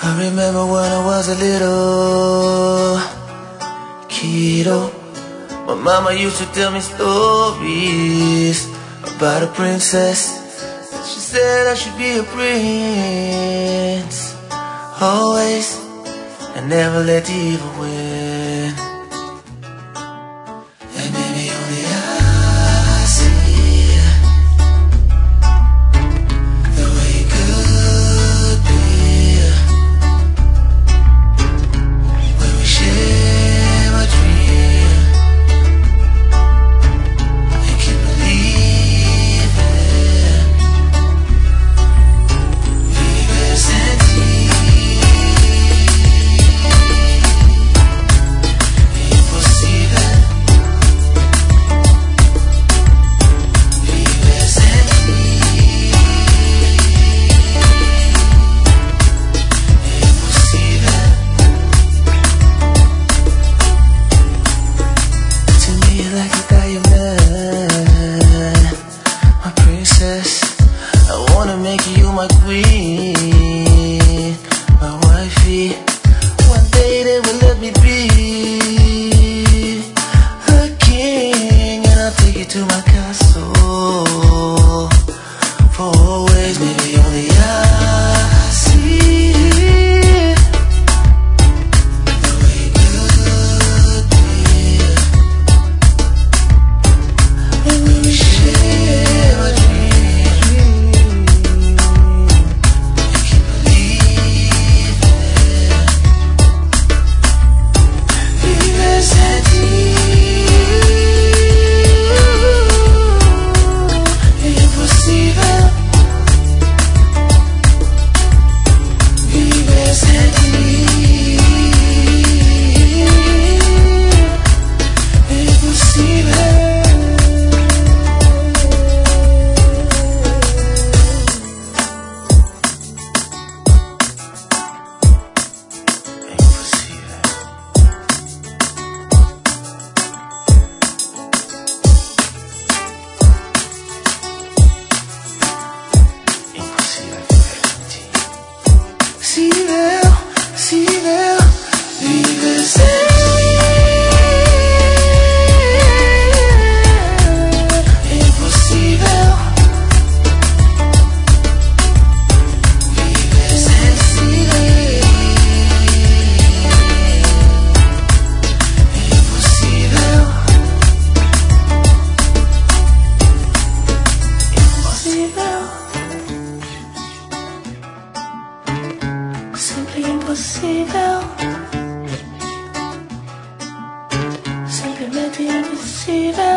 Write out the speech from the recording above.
I remember when I was a little kiddo, my mama used to tell me stories about a princess. She said I should be a prince always, and never let the evil win. And maybe only I see the way it could be when we share a dream and keep believing. Vive sentir impossible. Vive sentir impossible. To me you're like a diamond, my princess. I wanna make you my queen, my wifey. One day they will let me be a king, and I'll take you to my castle for always. Maybe only I see the way it could be when we share a dream and keep believing. Vive sentir impossible. Vive sentir impossible. Vive sentir impossible. Vive sentir impossible. Simply impossible. Simplemente impossível.